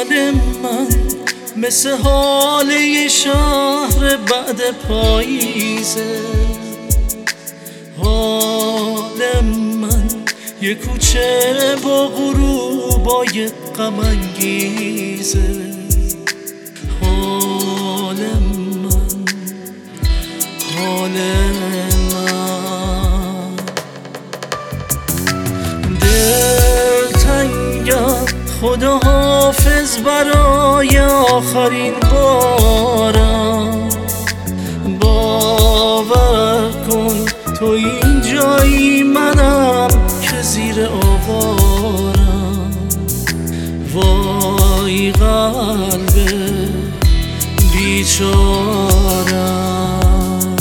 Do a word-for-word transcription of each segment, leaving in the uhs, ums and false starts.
حال من مثل حال یه شهر بعد پاییزه، حال من یه کوچه با غروبای غم انگیزه، حال من حال من دلتنگم، خدا حافظ برای آخرین بارم. باور کن تو این جایی منم که زیر آوارم. وای قلب بیچارم،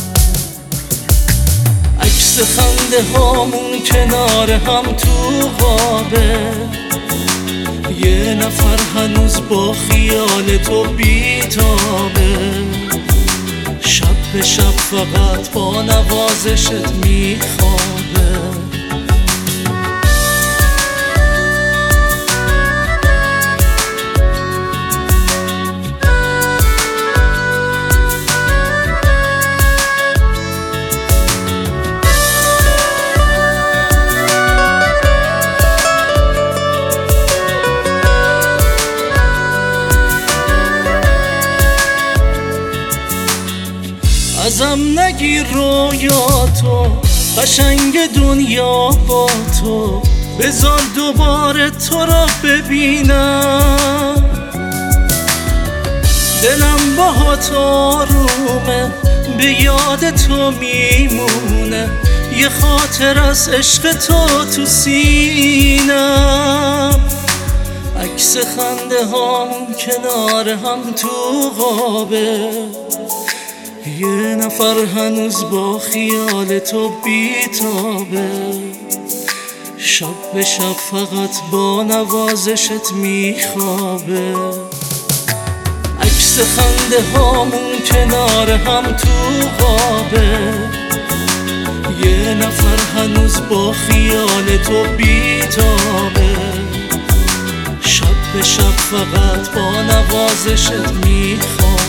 عکس خنده هامون کنار هم تو خوابه، یه نفر هنوز با خیال تو بیتابه. شب به شب فقط با نوازشت میخوابه. ازم نگیر رویاتو، قشنگ دنیا با تو، بذار دوباره تو را ببینم. دلم باهات آرومه، به یاد تو میمونه، یه خاطر از عشق تو تو سینم. عکس خنده هامون کنار هم تو خوابه، یه نفر هنوز با خیال تو بیتابه. شب به شب فقط با نوازشت میخوابه. عکس خنده هامون کنار هم تو خوابه، یه نفر هنوز با خیال تو بیتابه. شب به شب فقط با نوازشت میخوابه.